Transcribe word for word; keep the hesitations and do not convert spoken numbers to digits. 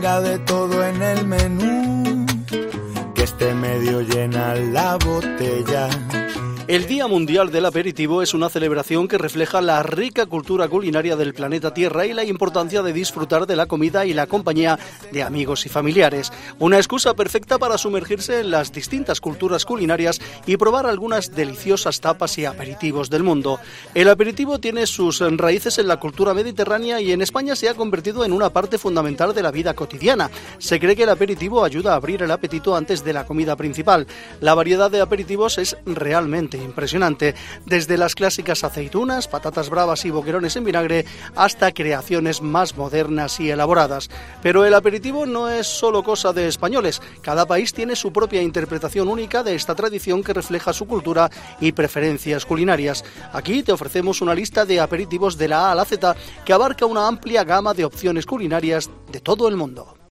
tenga de todo en el menú, que esté medio llena la botella. El Día Mundial del Aperitivo es una celebración que refleja la rica cultura culinaria del planeta Tierra y la importancia de disfrutar de la comida y la compañía de amigos y familiares. Una excusa perfecta para sumergirse en las distintas culturas culinarias y probar algunas deliciosas tapas y aperitivos del mundo. El aperitivo tiene sus raíces en la cultura mediterránea y en España se ha convertido en una parte fundamental de la vida cotidiana. Se cree que el aperitivo ayuda a abrir el apetito antes de la comida principal. La variedad de aperitivos es realmente impresionante, desde las clásicas aceitunas, patatas bravas y boquerones en vinagre hasta creaciones más modernas y elaboradas. Pero el aperitivo no es solo cosa de españoles. Cada país tiene su propia interpretación única de esta tradición que refleja su cultura y preferencias culinarias. Aquí te ofrecemos una lista de aperitivos de la A a la Z que abarca una amplia gama de opciones culinarias de todo el mundo.